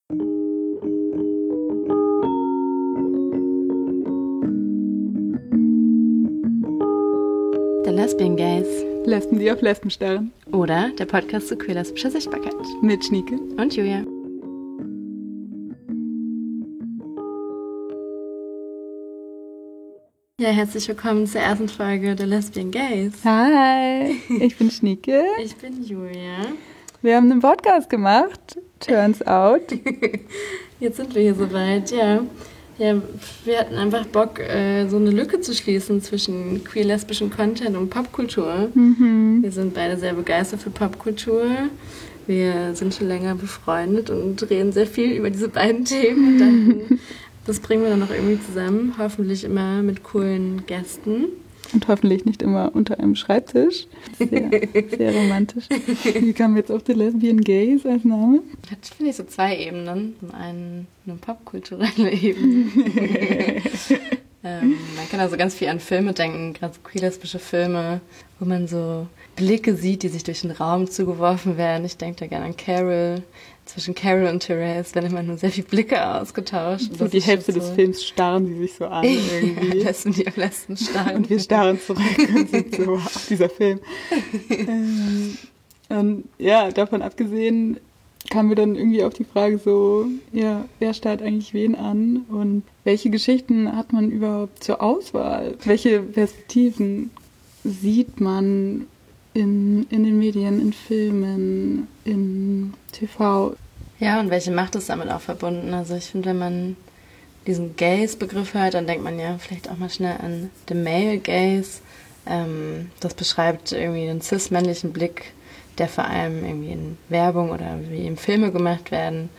Der Lesbian Gays. Lesben, die auf Lesben starren. Oder der Podcast zu queer-lesbischer Sichtbarkeit. Mit Schnieke und Julia. Ja, herzlich willkommen zur ersten Folge der Lesbian Gays. Hi, ich bin Schnieke. Ich bin Julia. Wir haben einen Podcast gemacht, turns out. Jetzt sind wir hier soweit, ja. Ja, wir hatten einfach Bock, so eine Lücke zu schließen zwischen queer-lesbischen Content und Popkultur. Mhm. Wir sind beide sehr begeistert für Popkultur. Wir sind schon länger befreundet und reden sehr viel über diese beiden Themen. Und dachten, das bringen wir dann noch irgendwie zusammen. Hoffentlich immer mit coolen Gästen. Und hoffentlich nicht immer unter einem Schreibtisch. Sehr, sehr romantisch. Wie kamen wir jetzt auf die Lesbian Gays als Name? Das finde ich so zwei Ebenen. Zum einen eine popkulturelle Ebene. Man kann also ganz viel an Filme denken, gerade so queer-lesbische Filme, wo man so Blicke sieht, die sich durch den Raum zugeworfen werden. Ich denke da gerne an Carol. Zwischen Carol und Therese werden immer nur sehr viele Blicke ausgetauscht. So die Hälfte des Films starren die sich so an irgendwie. Ja, Lesben, die auf Lesben starren. Und wir starren zurück und sind so, wow, dieser Film. Und ja, davon abgesehen kamen wir dann irgendwie auf die Frage so, ja, wer starrt eigentlich wen an und welche Geschichten hat man überhaupt zur Auswahl? Welche Perspektiven sieht man in den Medien, in Filmen, in TV? Ja, und welche Macht ist damit auch verbunden? Also ich finde, wenn man diesen Gaze-Begriff hört, dann denkt man ja vielleicht auch mal schnell an the Male Gaze. Das beschreibt irgendwie den cis-männlichen Blick, der vor allem irgendwie in Werbung oder wie in Filme gemacht werden.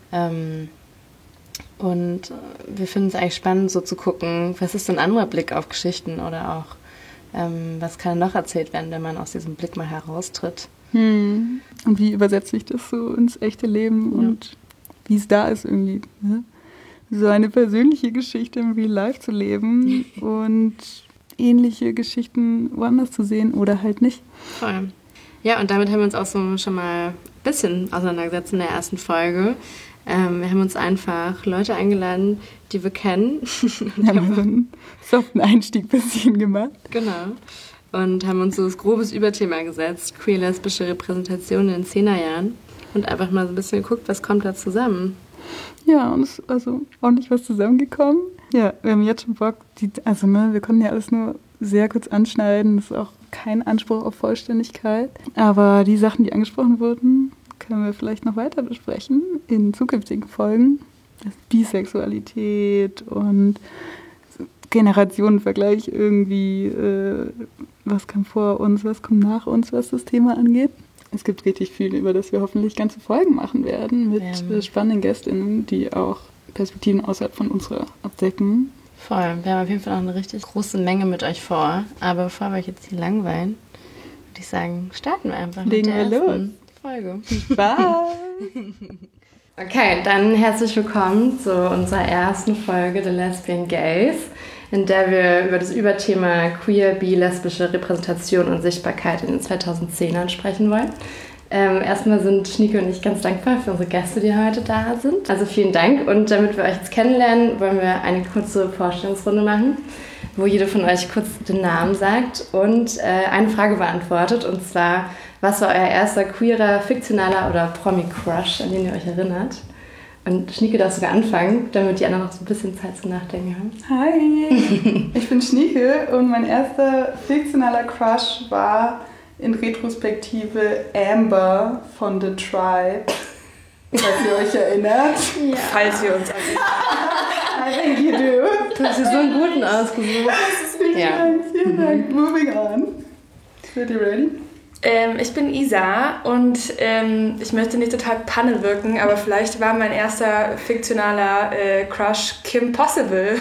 Und wir finden es eigentlich spannend, so zu gucken, was ist denn ein anderer Blick auf Geschichten oder auch was kann noch erzählt werden, wenn man aus diesem Blick mal heraustritt. Und wie übersetzt sich das so ins echte Leben und wie es da ist irgendwie, ne? So eine persönliche Geschichte im Real Life zu leben und ähnliche Geschichten woanders zu sehen oder halt nicht. Voll. Ja, und damit haben wir uns auch so schon mal ein bisschen auseinandergesetzt in der ersten Folge. Wir haben uns einfach Leute eingeladen, die wir kennen. Wir haben so einen soften Einstieg ein bisschen gemacht. Genau. Und haben uns so das grobes Überthema gesetzt, queer-lesbische Repräsentation in den 10er-Jahren. Und einfach mal so ein bisschen geguckt, was kommt da zusammen. Ja, und es ist also ordentlich was zusammengekommen. Ja, wir haben jetzt schon Bock, wir konnten ja alles nur sehr kurz anschneiden. Das ist auch kein Anspruch auf Vollständigkeit. Aber die Sachen, die angesprochen wurden, können wir vielleicht noch weiter besprechen in zukünftigen Folgen. Das Bisexualität und Generationenvergleich irgendwie, was kam vor uns, was kommt nach uns, was das Thema angeht. Es gibt richtig viel, über das wir hoffentlich ganze Folgen machen werden mit spannenden GästInnen, die auch Perspektiven außerhalb von unserer abdecken. Voll, wir haben auf jeden Fall noch eine richtig große Menge mit euch vor. Aber bevor wir euch jetzt hier langweilen, würde ich sagen, starten wir einfach mit der ersten Folge. Spaß! Okay, dann herzlich willkommen zu unserer ersten Folge der Lesbian Gays, in der wir über das Überthema queer, bi, lesbische Repräsentation und Sichtbarkeit in den 2010ern sprechen wollen. Erstmal sind Schnieke und ich ganz dankbar für unsere Gäste, die heute da sind. Also vielen Dank, und damit wir euch jetzt kennenlernen, wollen wir eine kurze Vorstellungsrunde machen, wo jede von euch kurz den Namen sagt und eine Frage beantwortet, und zwar: Was war euer erster queerer, fiktionaler oder Promi-Crush, an den ihr euch erinnert? Und Schnieke darf sogar anfangen, damit die anderen noch so ein bisschen Zeit zum Nachdenken haben. Hi, ich bin Schnieke und mein erster fiktionaler Crush war in Retrospektive Amber von The Tribe, falls ihr euch erinnert. Ja. Falls wir uns erinnern. I think you do. Du hast dir so einen guten ausgesucht. Das ist vielen Dank. Moving on. Seid ihr ready? Ich bin Isa und ich möchte nicht total Panne wirken, aber vielleicht war mein erster fiktionaler Crush Kim Possible.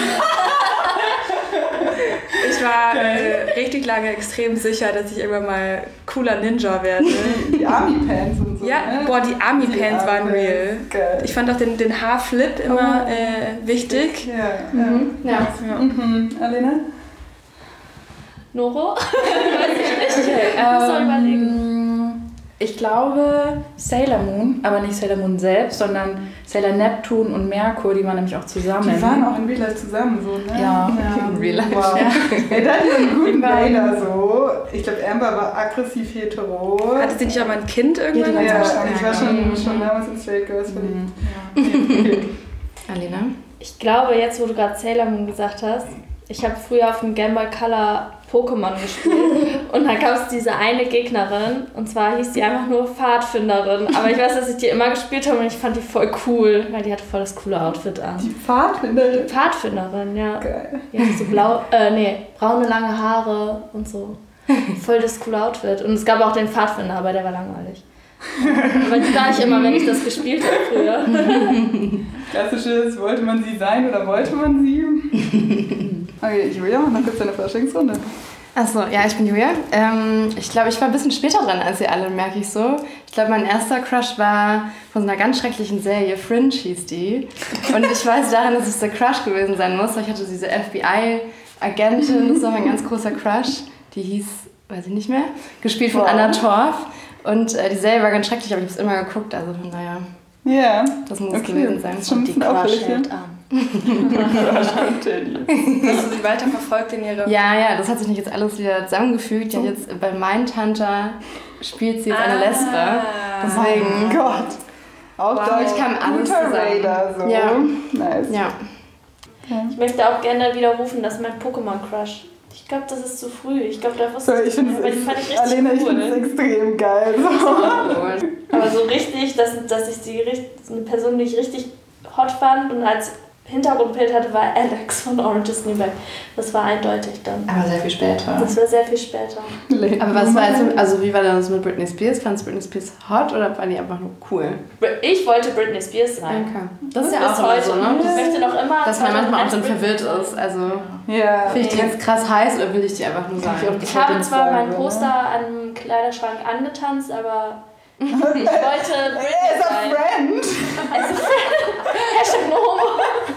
Ich war richtig lange extrem sicher, dass ich irgendwann mal cooler Ninja werde. Die Army-Pants und so. Ja, ne? boah, die Army-Pants waren real. Geil. Ich fand auch den Haarflip immer wichtig. Ja. Ja. Alena? Noro? Okay, Muss doch überlegen. Ich glaube Sailor Moon, aber nicht Sailor Moon selbst, sondern Sailor Neptun und Merkur, die waren nämlich auch zusammen. Die waren auch in Real Life zusammen, so, ne? Ja. In Real Life. Wow. Ja, da hatten wir einen guten Trailer so. Ich glaube, Amber war aggressiv hetero. Hatte sie nicht auch mal ein Kind irgendwann? Ja, ich war schon damals in Straight Girls verliebt. Okay. Alina? Ich glaube, jetzt wo du gerade Sailor Moon gesagt hast, ich habe früher auf dem Game Boy Color Pokémon gespielt und dann gab es diese eine Gegnerin und zwar hieß die einfach nur Pfadfinderin, aber ich weiß, dass ich die immer gespielt habe und ich fand die voll cool, weil die hatte voll das coole Outfit an. Die Pfadfinderin? Pfadfinderin, ja. Geil. Die hatte so braune lange Haare und so. Voll das coole Outfit. Und es gab auch den Pfadfinder, aber der war langweilig. Aber die war ich immer, wenn ich das gespielt habe früher. Klassisches, wollte man sie sein oder wollte man sie? Okay, Julia, dann gibt es eine Forschungsrunde. Achso, ja, ich bin Julia. Ich glaube, ich war ein bisschen später dran als ihr alle, merke ich so. Ich glaube, mein erster Crush war von so einer ganz schrecklichen Serie, Fringe hieß die. Und ich weiß daran, dass es der Crush gewesen sein muss, weil ich hatte diese FBI-Agentin, das war mein ganz großer Crush. Die hieß, weiß ich nicht mehr, gespielt von Anna Torf. Und die Serie war ganz schrecklich, aber ich habe es immer geguckt, also von daher, Ja. das muss es gewesen sein. Das ist schon ein Die bisschen Crush auffällig, hält ne? an. Hast du sie weiterverfolgt in ihrer... Ja, das hat sich nicht jetzt alles wieder zusammengefügt. Ja, jetzt bei Mindhunter spielt sie jetzt eine Lesbe. Deswegen. Oh Gott. Auch Wow, da ich kam alles guter zusammen. Raider, so. Ja. Nice. Ja. Ich möchte auch gerne widerrufen, dass mein Pokémon-Crush. Ich glaube, das ist zu früh. Ich glaube, da wusste Ich finde aber die fand ich richtig Alena, ich cool. finde es extrem geil. So. Aber so richtig, dass ich eine Person, die ich richtig hot fand und als Hintergrundbild hatte, war Alex von Orange is the New Black. Das war eindeutig dann. Aber sehr viel später. Das war sehr viel später. Aber was war jetzt, also wie war das mit Britney Spears? Fandest du Britney Spears hot oder war die einfach nur cool? Ich wollte Britney Spears sein. Okay. Das ist ja Bis auch immer heute. so, ne? Ich möchte noch immer... Dass man manchmal auch dann Britney verwirrt sein. ist. Also, Ja. finde ich die jetzt krass heiß oder will ich die einfach nur sagen? Ich habe zwar mein Poster an einem Kleiderschrank angetanzt, aber ich wollte Britney As a sein. friend. Hashtag no homo.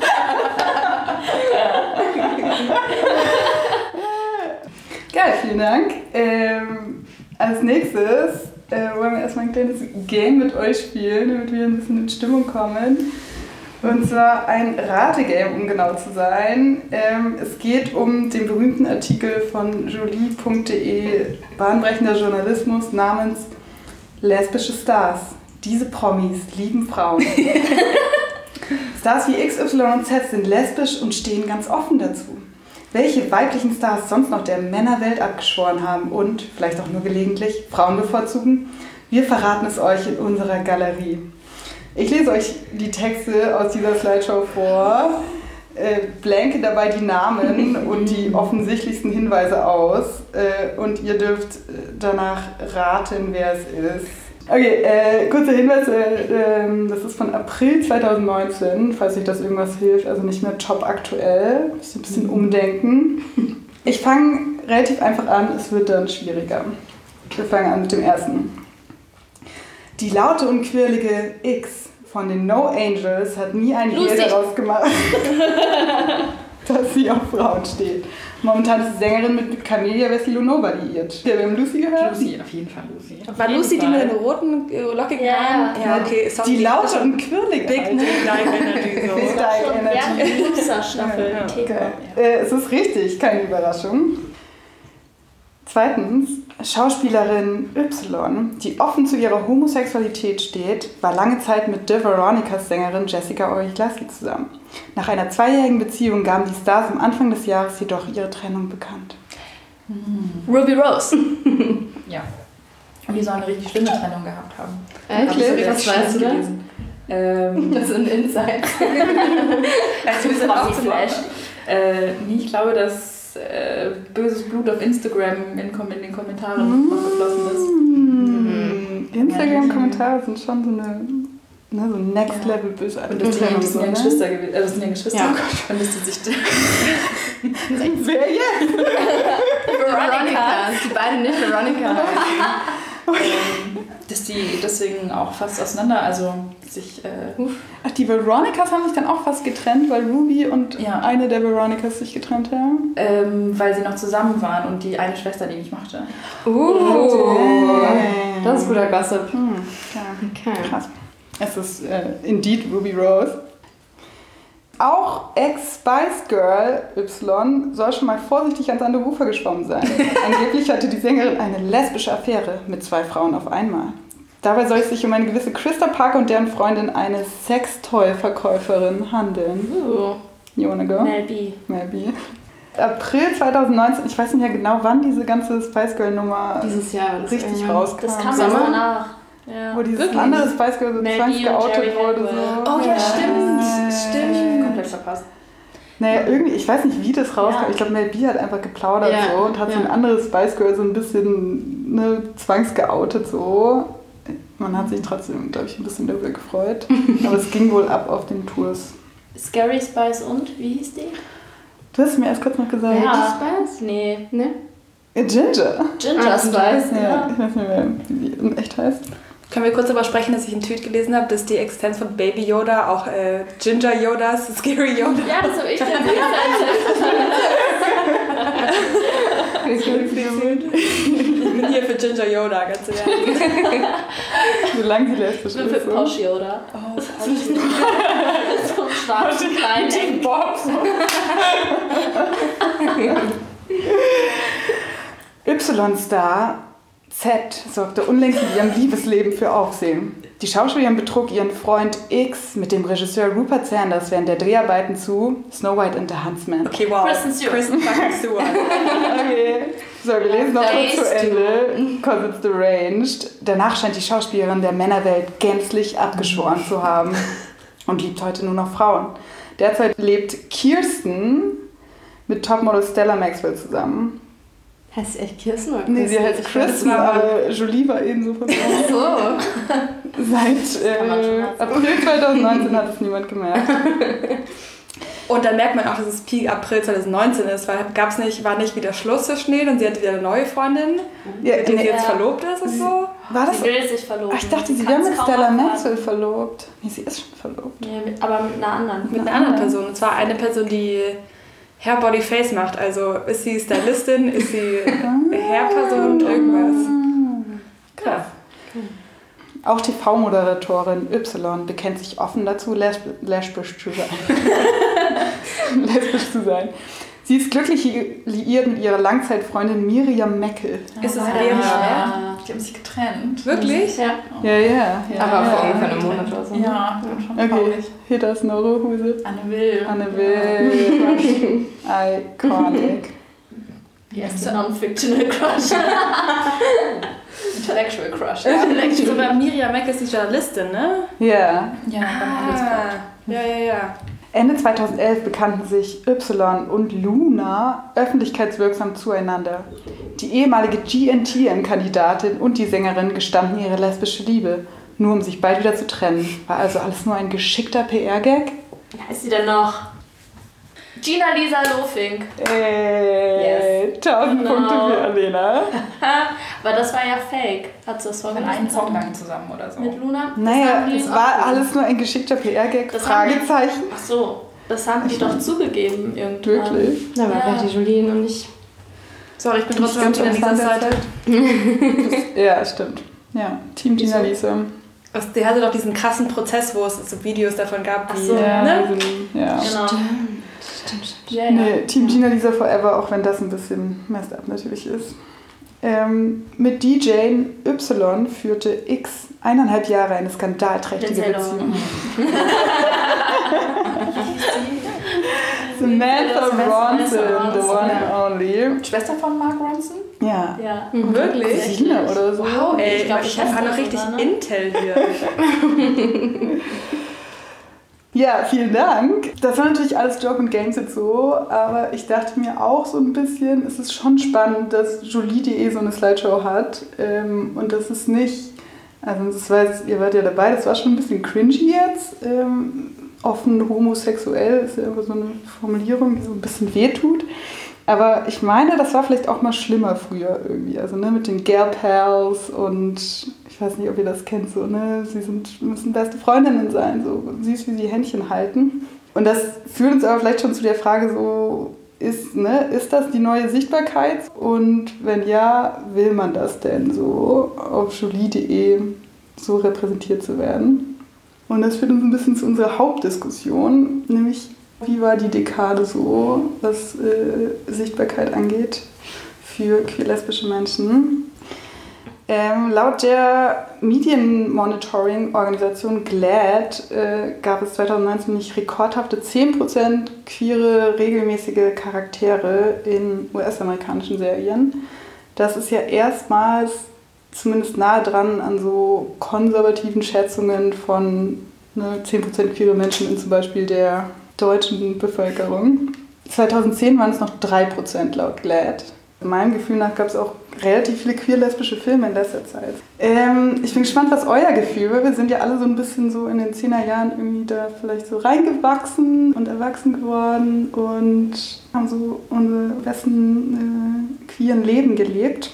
Geil, vielen Dank. Als nächstes wollen wir erstmal ein kleines Game mit euch spielen, damit wir ein bisschen in Stimmung kommen. Und zwar ein Rategame, um genau zu sein. Es geht um den berühmten Artikel von Jolie.de, bahnbrechender Journalismus namens Lesbische Stars. Diese Promis lieben Frauen. Stars wie X, Y und Z sind lesbisch und stehen ganz offen dazu. Welche weiblichen Stars sonst noch der Männerwelt abgeschworen haben und, vielleicht auch nur gelegentlich, Frauen bevorzugen? Wir verraten es euch in unserer Galerie. Ich lese euch die Texte aus dieser Slideshow vor, blanke dabei die Namen und die offensichtlichsten Hinweise aus und ihr dürft danach raten, wer es ist. Okay, kurzer Hinweis, das ist von April 2019, falls euch das irgendwas hilft, also nicht mehr top aktuell, müsst ihr ein bisschen umdenken. Ich fange relativ einfach an, es wird dann schwieriger. Wir fangen an mit dem ersten. Die laute und quirlige X von den No Angels hat nie ein Hehl daraus gemacht, dass sie auf Frauen steht. Momentan ist die Sängerin mit Camelia Vessilonova liiert. Wir haben Lucy gehört? Lucy, auf jeden Fall Lucy. War Lucy die mit den roten, lockigen Haaren? Ja. Ja, okay. Sorry. Die laute und quirlige. Big halt. Dive Energy. So. Big Dive Ja, Energy. die Luxer-Staffel. Ja, Thema. Okay. Es ist richtig, keine Überraschung. Zweitens, Schauspielerin Y, die offen zu ihrer Homosexualität steht, war lange Zeit mit The Veronicas Sängerin Jessica Origlaski zusammen. Nach einer 2-jährigen Beziehung gaben die Stars am Anfang des Jahres jedoch ihre Trennung bekannt. Ruby Rose. Ja. Und die sollen eine richtig schlimme Trennung gehabt haben. Wirklich? Was weißt du da? Das sind Insights. Also wir sind auch zum Ich glaube, dass böses Blut auf Instagram in den Kommentaren noch geflossen ist. Instagram-Kommentare sind schon so eine so Next-Level bösartig. Und das sind ja Geschwister gewesen. Also das sind ja Geschwister. Ja. Und das sich Wer jetzt? Veronica. Die beiden nicht Veronica heißen. dass die deswegen auch fast auseinander, also sich... Ach, die Veronicas haben sich dann auch fast getrennt, weil Ruby und eine der Veronicas sich getrennt haben? weil sie noch zusammen waren und die eine Schwester die nicht mochte. Damn. Das ist guter Gossip. Ja. Okay. Krass. Es ist indeed Ruby Rose. Auch Ex-Spice Girl Y soll schon mal vorsichtig ans andere Ufer geschwommen sein. Angeblich hatte die Sängerin eine lesbische Affäre mit 2 Frauen auf einmal. Dabei soll es sich um eine gewisse Christa Parker und deren Freundin, eine Sextoy-Verkäuferin, handeln. You wanna go? Maybe. Maybe. April 2019, ich weiß nicht mehr genau, wann diese ganze Spice Girl-Nummer Dieses Jahr richtig rauskam. Das kam Sommer? erst danach. Ja. Wo dieses andere Spice Girl so Mel B zwangsgeoutet und Jerry wurde. Halliwell. So. Oh ja, stimmt. Komplett verpasst. Naja, irgendwie, ich weiß nicht, wie das rauskam. Ja. Ich glaube, Mel B hat einfach geplaudert Ja. so und hat so ein anderes Spice Girl so ein bisschen zwangsgeoutet so. Man hat sich trotzdem, glaube ich, ein bisschen darüber gefreut. Aber es ging wohl ab auf den Tours. Scary Spice und, wie hieß die? Du hast mir erst kurz noch gesagt. Spice? Nee. Ne? Ginger. Ginger Spice, Ja, ich weiß nicht mehr, wie sie in echt heißt. Können wir kurz darüber sprechen, dass ich einen Tweet gelesen habe, dass die Existenz von Baby Yoda auch Ginger Yodas, Scary Yoda. Ja, das habe ich dann Ich bin hier für Ginger Yoda, ganz ehrlich. Solange sie lesbisch Ich bin für ist. So. Posh Yoda. Oh, So einen schwarzen kleinen Eng. Y-Star Z sorgte unlängst mit ihrem Liebesleben für Aufsehen. Die Schauspielerin betrug ihren Freund X mit dem Regisseur Rupert Sanders während der Dreharbeiten zu Snow White and the Huntsman. okay, wow. Kristen Stewart. Kristen fucking Stewart. Okay, so, wir lesen noch kurz zu Days Ende, because it's deranged. Danach scheint die Schauspielerin der Männerwelt gänzlich abgeschworen zu haben und liebt heute nur noch Frauen. Derzeit lebt Kirsten mit Topmodel Stella Maxwell zusammen. Heißt sie echt Kirsten oder Nee, sie heißt Ich weiß Kristen, es mal. aber Jolie war ebenso von uns. So. Seit Kann man schon mal sagen. April 2019 hat es niemand gemerkt. Und dann merkt man auch, dass es Peak April 2019 ist, weil war nicht wieder Schluss zwischen denen und sie hatte wieder eine neue Freundin, Ja, mit der sie nee, jetzt verlobt ist und so. war das? Sie will sich verloben. Ach, ich dachte, sie Kann's wäre mit kaum Stella abwarten. Maxwell verlobt. Nee, sie ist schon verlobt. Nee, aber mit einer anderen. Mit einer anderen Person. Und zwar eine Person, die Hair, Body, Face macht. Also ist sie Stylistin, ist sie Hairperson, irgendwas. Krass. Auch TV-Moderatorin Y bekennt sich offen dazu, lesbisch zu sein. lesbisch zu sein. Sie ist glücklich liiert mit ihrer Langzeitfreundin Miriam Meckel. Ist es Ja. deren Die haben sich getrennt. Wirklich? Ja. Ja. Aber vor ja. ungefähr einem Monat oder so. Ja, schon Okay, traurig. hit us, Noro, who is it? Anne Will. Anne Will. Iconic. Die erste Non-Fictional Crush. Intellectual Crush. Sogar Miriam Meck ist die Journalistin, ne? Ja. Ja, beim Handelsblatt. Ja. Ende 2011 bekannten sich Y und Luna öffentlichkeitswirksam zueinander. Die ehemalige GNTM-Kandidatin und die Sängerin gestanden ihre lesbische Liebe, nur um sich bald wieder zu trennen. War also alles nur ein geschickter PR-Gag? Wie heißt sie denn noch? Gina Lisa Lofink. Yes. 1000 Genau. Punkte für Alena. Aber das war ja fake. Hat sie das Von vorgelesen? einen Song lang zusammen oder so. Mit Luna? Naja, haben die es auch war so. alles nur ein geschickter PR-Gag? Das haben die- Fragezeichen. Ach so, das haben die doch zugegeben irgendwann. Wirklich? Da war Ja. vielleicht die Julie noch nicht. Sorry, ich bin trotzdem auf Stimmt, Gina Lisas Seite. Ja, stimmt. Ja, Team Gina Lisa. Die hatte doch diesen krassen Prozess, wo es so Videos davon gab, Ach wie, so. Ja, ne? ja. Genau. Stimmt. Ja. Nee, Team Gina Lisa Forever, auch wenn das ein bisschen messed up natürlich ist. Mit DJ Y führte X 1,5 Jahre eine skandalträchtige Lindsay Beziehung. Lohan. Samantha Ronson, the Ronson, one ja. and only. Schwester von Mark Ronson? Ja. Ja. Wirklich? Cousine oder so. Wow, ey, Ich glaub, ich Schwester habe noch richtig sogar, ne? Intel hier. Ja, vielen Dank. Das war natürlich alles Joke und Games jetzt so, aber ich dachte mir auch so ein bisschen, es ist schon spannend, dass Jolie.de so eine Slideshow hat und das ist nicht, also das war jetzt, ihr wart ja dabei, das war schon ein bisschen cringy jetzt. Offen homosexuell ist ja immer so eine Formulierung, die so ein bisschen wehtut. Aber ich meine, das war vielleicht auch mal schlimmer früher irgendwie. Also ne, mit den Girl Pals und ich weiß nicht, ob ihr das kennt, so, ne? Müssen beste Freundinnen sein, so süß wie sie Händchen halten. Und das führt uns aber vielleicht schon zu der Frage so, ist das die neue Sichtbarkeit? Und wenn ja, will man das denn so auf jolie.de so repräsentiert zu werden? Und das führt uns ein bisschen zu unserer Hauptdiskussion, nämlich wie war die Dekade so, was Sichtbarkeit angeht für queer-lesbische Menschen? Laut der Medienmonitoring-Organisation GLAAD gab es 2019 nicht rekordhafte 10% queere regelmäßige Charaktere in US-amerikanischen Serien. Das ist ja erstmals zumindest nahe dran an so konservativen Schätzungen von 10% queere Menschen in zum Beispiel der deutschen Bevölkerung. 2010 waren es noch 3% laut GLAAD. Meinem Gefühl nach gab es auch relativ viele queer-lesbische Filme in letzter Zeit. Ich bin gespannt, was euer Gefühl war. Wir sind ja alle so ein bisschen so in den 10er Jahren irgendwie da vielleicht so reingewachsen und erwachsen geworden und haben so unser besten queeren Leben gelebt.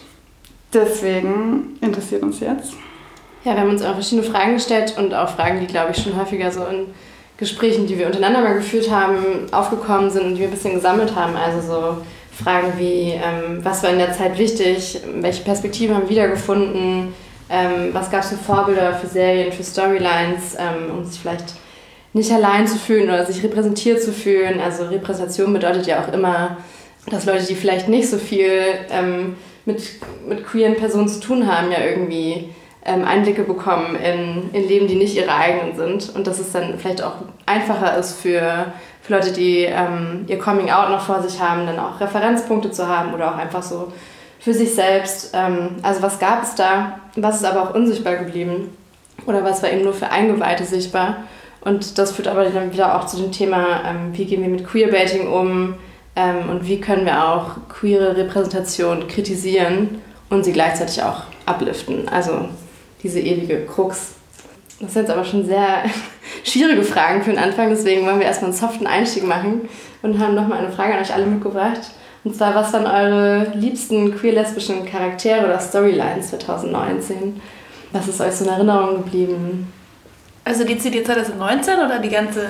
Deswegen interessiert uns jetzt. Ja, wir haben uns auch verschiedene Fragen gestellt und auch Fragen, die, glaube ich, schon häufiger so in Gesprächen, die wir untereinander mal geführt haben, aufgekommen sind und die wir ein bisschen gesammelt haben. Also so Fragen wie, was war in der Zeit wichtig, welche Perspektiven haben wir wiedergefunden, was gab es für Vorbilder für Serien, für Storylines, um sich vielleicht nicht allein zu fühlen oder sich repräsentiert zu fühlen. Also Repräsentation bedeutet ja auch immer, dass Leute, die vielleicht nicht so viel mit queeren Personen zu tun haben, ja irgendwie Einblicke bekommen in Leben, die nicht ihre eigenen sind. Und dass es dann vielleicht auch einfacher ist für Leute, die ihr Coming-out noch vor sich haben, dann auch Referenzpunkte zu haben oder auch einfach so für sich selbst. Also was gab es da, was ist aber auch unsichtbar geblieben oder was war eben nur für Eingeweihte sichtbar. Und das führt aber dann wieder auch zu dem Thema, wie gehen wir mit Queerbaiting um und wie können wir auch queere Repräsentation kritisieren und sie gleichzeitig auch upliften. Also diese ewige Krux. Das sind jetzt aber schon sehr schwierige Fragen für den Anfang, deswegen wollen wir erstmal einen soften Einstieg machen und haben nochmal eine Frage an euch alle mitgebracht. Und zwar, was waren eure liebsten queer-lesbischen Charaktere oder Storylines 2019? Was ist euch so in Erinnerung geblieben? Also die CD 2019 oder das ganze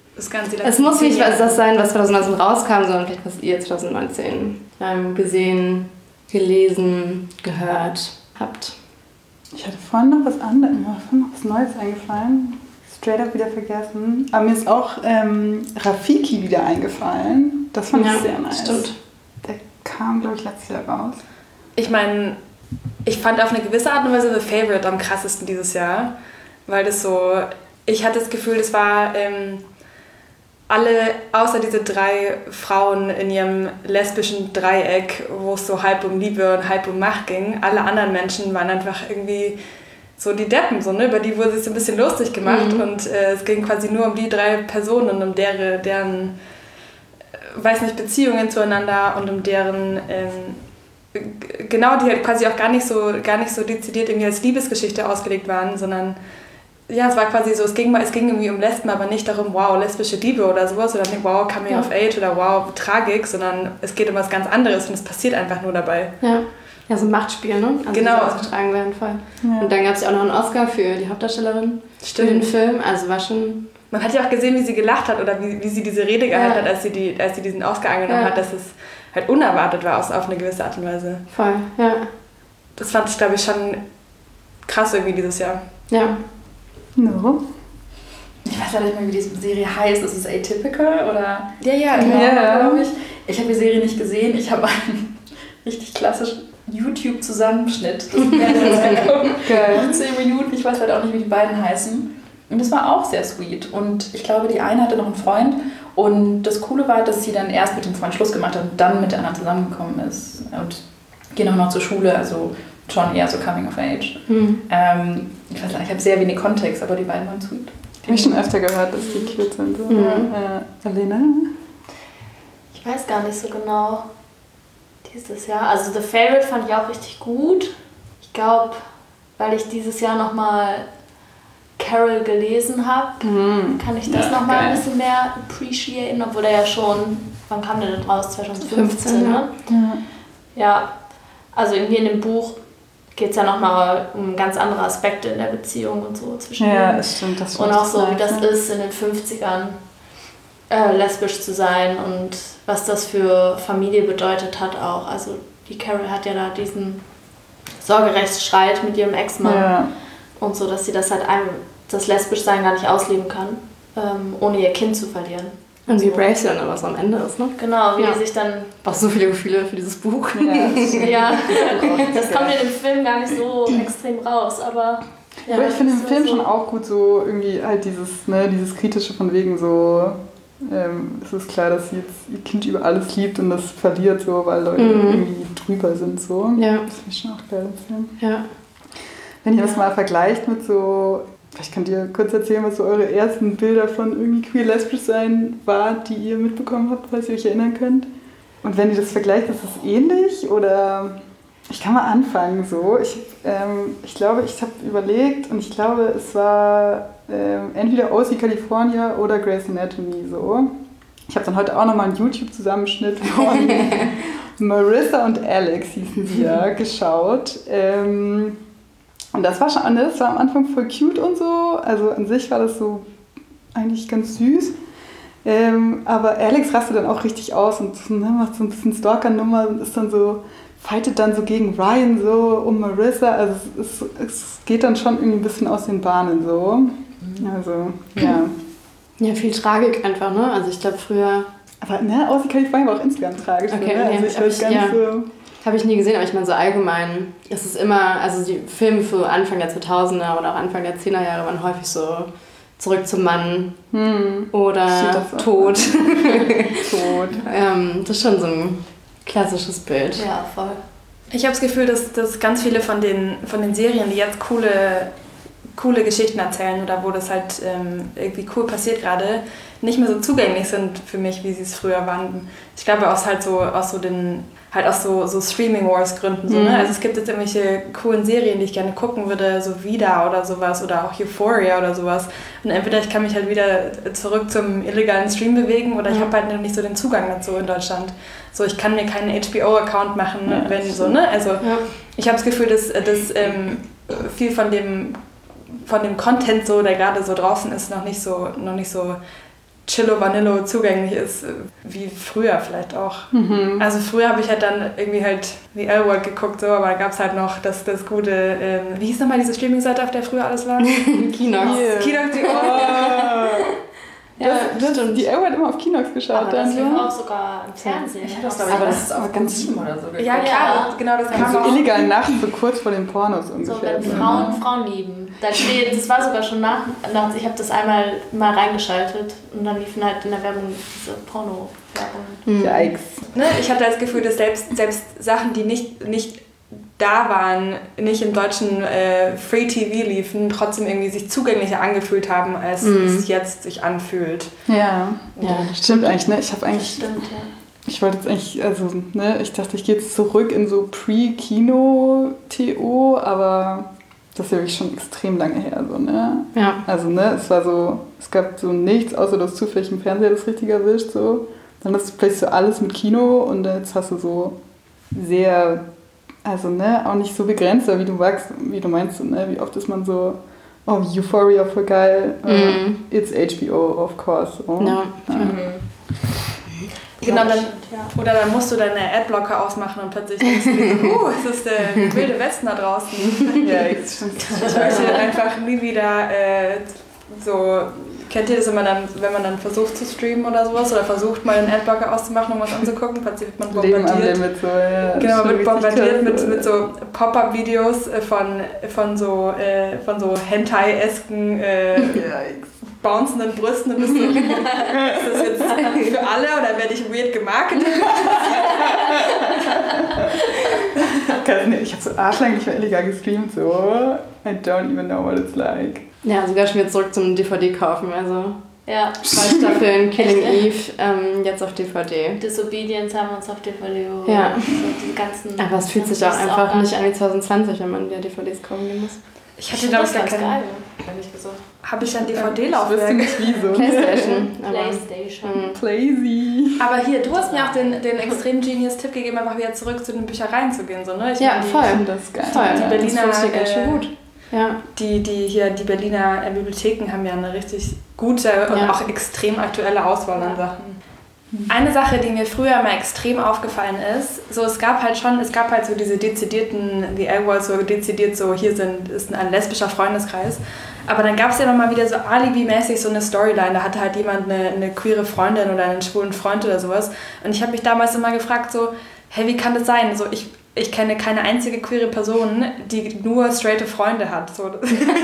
Es muss nicht das sein, was 2019 rauskam, sondern vielleicht was ihr 2019 gesehen, gelesen, gehört habt. Ich hatte vorhin noch was anderes, noch was Neues eingefallen. Straight up wieder vergessen. Aber mir ist auch Rafiki wieder eingefallen. Das fand ich sehr nice. Stimmt. Der kam, glaube ich, letztes Jahr raus. Ich meine, ich fand auf eine gewisse Art und Weise The Favorite am krassesten dieses Jahr. Weil das so, ich hatte das Gefühl, das war alle, außer diese 3 Frauen in ihrem lesbischen Dreieck, wo es so halb um Liebe und halb um Macht ging, alle anderen Menschen waren einfach irgendwie so die Deppen, so, ne? Über die wurde sich so ein bisschen lustig gemacht und es ging quasi nur um die 3 Personen und um deren weiß nicht, Beziehungen zueinander und um deren genau, die halt quasi auch gar nicht so dezidiert irgendwie als Liebesgeschichte ausgelegt waren, sondern ja, es war quasi so, es ging irgendwie um Lesben, aber nicht darum, wow, lesbische Liebe oder sowas, oder nicht, wow, Coming of Age oder wow, Tragik, sondern es geht um was ganz anderes und es passiert einfach nur dabei. Ja, so ein Machtspiel, ne? Also genau. Die ausgetragen werden, voll. Ja. Und dann gab es ja auch noch einen Oscar für die Hauptdarstellerin für den Film, also war schon... Man hat ja auch gesehen, wie sie gelacht hat oder wie sie diese Rede gehalten hat, als sie diesen Oscar angenommen hat, dass es halt unerwartet war auf eine gewisse Art und Weise. Voll, ja. Das fand ich, glaube ich, schon krass irgendwie dieses Jahr. Ja. No. Ich weiß ja nicht mehr, wie diese Serie heißt. Ist es Atypical oder? Ja, glaube ich. Ich habe die Serie nicht gesehen. Ich habe einen richtig klassischen YouTube-Zusammenschnitt. Das wäre 10 Minuten. Ich weiß halt auch nicht, wie die beiden heißen. Und das war auch sehr sweet. Und ich glaube, die eine hatte noch einen Freund. Und das Coole war, dass sie dann erst mit dem Freund Schluss gemacht hat und dann mit der anderen zusammengekommen ist. Und gehen auch noch zur Schule, also schon eher so Coming of Age. Ich weiß nicht, ich habe sehr wenig Kontext, aber die beiden waren sweet. Habe ich schon öfter gehört, dass die cute sind. So. Alena? Ich weiß gar nicht so genau dieses Jahr. Also The Favorite fand ich auch richtig gut. Ich glaube, weil ich dieses Jahr nochmal Carol gelesen habe, kann ich das nochmal ein bisschen mehr appreciaten, obwohl der ja schon, wann kam der denn raus? 2015, ne? Ja, also irgendwie in dem Buch geht es ja nochmal um ganz andere Aspekte in der Beziehung und so zwischen denen. Das stimmt. Das und auch so, wie das ist in den 50ern. lesbisch zu sein und was das für Familie bedeutet hat auch. Also die Carol hat ja da diesen Sorgerechtsstreit mit ihrem Ex-Mann und so, dass sie das halt das Lesbischsein gar nicht ausleben kann, ohne ihr Kind zu verlieren. Und wie brave sie dann aber so am Ende ist, ne? Genau, wie die sich dann... Auch so viele Gefühle für dieses Buch. Ja, das kommt in dem Film gar nicht so extrem raus, aber... Ja, aber ich finde den Film schon auch gut, so irgendwie halt dieses Kritische von wegen so, es ist klar, dass sie jetzt ihr Kind über alles liebt und das verliert so, weil Leute irgendwie drüber sind so. Ja. Das finde ich schon auch geil im Film. Ja. Wenn ihr das mal vergleicht mit so, vielleicht könnt ihr kurz erzählen, was so eure ersten Bilder von irgendwie queer-lesbisch sein war, die ihr mitbekommen habt, falls ihr euch erinnern könnt. Und wenn ihr das vergleicht, ist es ähnlich oder... Ich kann mal anfangen so. Ich glaube, ich habe überlegt und ich glaube, es war entweder OC California oder Grey's Anatomy so. Ich habe dann heute auch nochmal einen YouTube-Zusammenschnitt von Marissa und Alex, hießen sie ja, geschaut. Und das war am Anfang voll cute und so. Also an sich war das so eigentlich ganz süß. Aber Alex rastet dann auch richtig aus und macht so ein bisschen Stalker-Nummer und ist dann so... fightet dann so gegen Ryan so um Marissa, also es geht dann schon irgendwie ein bisschen aus den Bahnen so. Also, ja. Ja, viel Tragik einfach, ne? Also ich glaube früher... Aber ne, OC California war auch insgesamt tragisch. Okay, ne? Also ich weiß gar nicht so... Habe ich nie gesehen, aber ich meine so allgemein, es ist immer, also die Filme für Anfang der 2000er oder auch Anfang der 10er Jahre waren häufig so zurück zum Mann oder Tod. Tot. Das ist schon so ein klassisches Bild. Ja, voll. Ich habe das Gefühl, dass ganz viele von den Serien, die jetzt coole Geschichten erzählen oder wo das halt irgendwie cool passiert gerade, nicht mehr so zugänglich sind für mich, wie sie es früher waren. Ich glaube aus so Streaming Wars Gründen so, ne? Also es gibt jetzt irgendwelche coolen Serien, die ich gerne gucken würde, so Vida oder sowas oder auch Euphoria oder sowas. Und entweder ich kann mich halt wieder zurück zum illegalen Stream bewegen oder ich habe halt nicht so den Zugang dazu in Deutschland. So, ich kann mir keinen HBO-Account machen, wenn so, ne? Also ich habe das Gefühl, dass viel von dem Content so, der gerade so draußen ist, noch nicht so Chillo Vanillo zugänglich ist, wie früher vielleicht auch. Also früher habe ich halt dann irgendwie halt The L-Word geguckt, so, aber da gab es halt noch das gute, wie hieß nochmal diese Streaming-Seite, auf der früher alles war? Kinox. Kinox, Die L-Word immer auf Kinox geschaut. Aber das lief auch sogar im Fernsehen. Aber das ist auch ganz schlimm oder so. Ja, klar, genau, das kam So auch. illegal nachts, so kurz vor den Pornos ungefähr. So, wenn Frauen lieben. Das war sogar schon nach ich habe das einmal mal reingeschaltet und dann liefen halt in der Werbung diese Porno-Werbung. Yikes. Ne, ich hatte das Gefühl, dass selbst Sachen, die nicht da waren, nicht im deutschen Free TV liefen, trotzdem irgendwie sich zugänglicher angefühlt haben, als es jetzt sich anfühlt. Ja, das stimmt eigentlich, ne? Stimmt, ja. Ich wollte jetzt eigentlich, also, ne, ich dachte, ich gehe jetzt zurück in so Pre-Kino-TO, aber das ist ja wirklich schon extrem lange her, so, ne? Ja. Also, ne, es gab so nichts, außer dass zufällig im Fernseher das richtig erwischt, so. Dann hast du plötzlich so alles mit Kino und jetzt hast du so sehr, also, ne, auch nicht so begrenzt, aber wie du meinst, ne, wie oft ist man so, oh, Euphoria, voll geil, it's HBO, of course. So. Ja. Genau, oder dann musst du deine Adblocker ausmachen und plötzlich denkst du dir so, es ist der wilde Westen da draußen. Ja, jetzt stimmt. Ich möchte einfach nie wieder so, kennt ihr das, wenn man dann versucht zu streamen oder sowas oder versucht mal den Adblocker auszumachen, um was anzugucken, plötzlich wird man Leben bombardiert. am Limit, so, ja. Genau, man wird bombardiert krass, mit so Pop-Up-Videos von so Hentai-esken bouncenden Brüsten und bist so, ist das jetzt für alle oder werde ich weird gemarketet? Ich habe so arschlang nicht mehr illegal gestreamt, so. I don't even know what it's like. Ja, sogar schon wieder zurück zum DVD kaufen, also Ja. 2 Staffeln Killing Eve, jetzt auf DVD. Disobedience haben wir uns auf DVD geholt. Ja. So die ganzen, Aber es fühlt sich auch einfach nicht an wie 2020, wenn man wieder DVDs kaufen gehen muss. Ich hatte, glaube ich, gar ganz keine. geil, ehrlich gesagt. Habe ich ein Ich wüsste DVD-Laufwerk? nicht wieso. Playstation. Playstation. Playsy. Aber hier, du hast mir auch den extrem Genius-Tipp gegeben, einfach wieder zurück zu den Büchereien zu gehen. So, ne? Ja, voll. Das ist geil. Voll. Die Berliner, das funktioniert ganz schön gut. Ja. Die Berliner Bibliotheken haben ja eine richtig gute und auch extrem aktuelle Auswahl an Sachen. Eine Sache, die mir früher mal extrem aufgefallen ist, so es gab halt so diese dezidierten, die L-Words so dezidiert so, ist ein lesbischer Freundeskreis, aber dann gab es ja nochmal wieder so alibi-mäßig so eine Storyline, da hatte halt jemand eine queere Freundin oder einen schwulen Freund oder sowas und ich habe mich damals immer gefragt so, hey, wie kann das sein? So, ich kenne keine einzige queere Person, die nur straighte Freunde hat. So.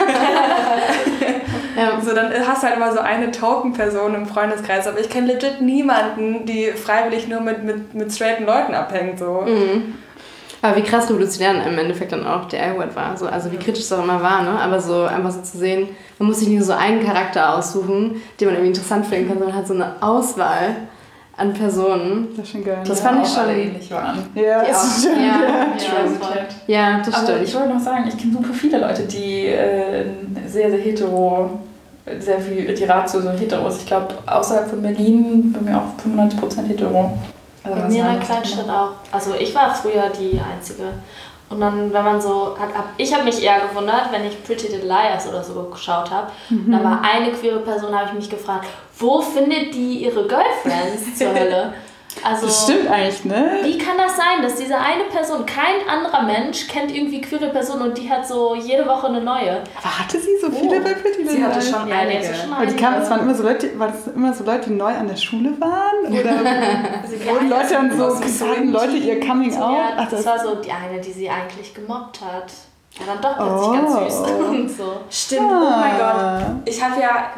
So, dann hast du halt immer so eine Token-Person im Freundeskreis, aber ich kenne legit niemanden, die freiwillig nur mit straighten Leuten abhängt. So. Mhm. Aber wie krass revolutionär im Endeffekt dann auch der L-Word war. So, also wie kritisch es auch immer war, ne? Aber so einfach so zu sehen, man muss sich nicht nur so einen Charakter aussuchen, den man irgendwie interessant finden kann, sondern hat so eine Auswahl an Personen. Das ist schon geil. Das fand ich schon ähnlich waren. Ja, das stimmt. Ja, das stimmt. Ich wollte noch sagen, ich kenne super viele Leute, die sehr, sehr hetero, sehr viel die Ratio so hetero ist. Ich glaube, außerhalb von Berlin bin wir auch 95% hetero. Also bei mir in der Kleinstadt auch. Also ich war früher die Einzige. Und dann, wenn man so, ich habe mich eher gewundert, wenn ich Pretty Little Liars oder so geschaut habe. Da war eine queere Person, habe ich mich gefragt, wo findet die ihre Girlfriends zur Hölle? Also, das stimmt eigentlich, ne? Wie kann das sein, dass diese eine Person, kein anderer Mensch kennt irgendwie queere Personen und die hat so jede Woche eine neue? Aber hatte sie so viele bei Pretty Little Liars? Sie hatte schon einige. Aber die kamen, das immer so Leute, die neu an der Schule waren? Oder wurden Leute dann so, hatten Leute ihr Coming Out? Ja, das war so die eine, die sie eigentlich gemobbt hat. Ja, dann doch plötzlich ganz süß und so. Stimmt, oh mein Gott. Ich habe ja,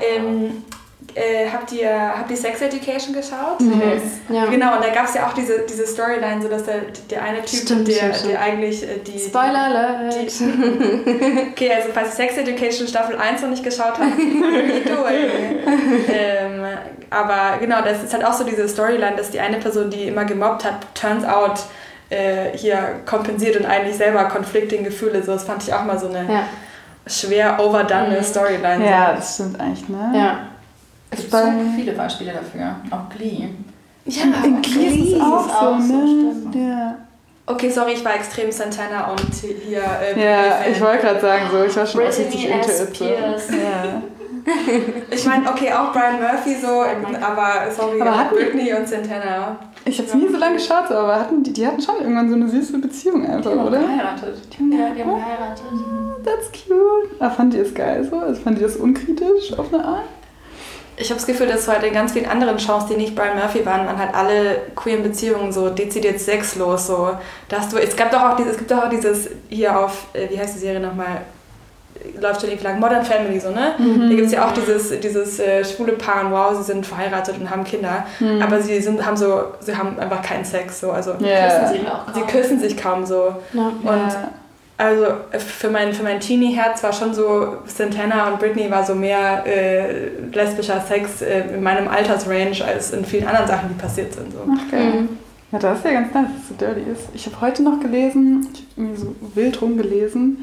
habt ihr Sex Education geschaut? Mhm. Ja. Genau, und da gab es ja auch diese Storyline, so dass der eine Typ, Stimmt. der eigentlich die... Spoiler Alert! Okay, also falls ihr Sex Education Staffel 1 noch nicht geschaut habt, what are you doing? Aber genau, das ist halt auch so diese Storyline, dass die eine Person, die immer gemobbt hat, turns out hier kompensiert und eigentlich selber conflicting Gefühle. So, das fand ich auch mal so eine schwer overdone Storyline. Ja, das stimmt eigentlich, ne? Ja. Es gibt so viele Beispiele dafür. Auch Glee. Ja, in Glee ist es auch so, ne? Ja. Okay, sorry, ich war extrem Santana und hier... ich wollte gerade sagen, so, ich war schon Brittany richtig into S. it. So. Pierce. Ja. Ich meine, okay, auch Brian Murphy so, aber sorry, Aber hatten Britney und Santana. Ich habe es nie so lange geschaut, so, aber die hatten schon irgendwann so eine süße Beziehung einfach, oder? Geheiratet. Ja, die haben geheiratet. That's cute. Aber fand ihr das geil so? Also fand ihr das unkritisch auf eine Art? Ich habe das Gefühl, dass heute in ganz vielen anderen Shows, die nicht Brian Murphy waren, man halt alle queeren Beziehungen so dezidiert sexlos so. Es gibt doch auch dieses hier auf, wie heißt die Haben nochmal? Läuft schon lang, Modern Family so, ne? Da gibt es ja auch dieses schwule Paar und wow, sie sind verheiratet und haben Kinder, aber sie haben einfach keinen Sex so, also sie küssen sich kaum so. Ja. Und also für mein Teenie-Herz war schon so, Santana und Britney war so mehr lesbischer Sex in meinem Altersrange als in vielen anderen Sachen, die passiert sind. So. Ach, geil. Ja, das ist ja ganz nice, dass es so dirty ist. Ich habe heute noch gelesen, ich habe irgendwie so wild rumgelesen,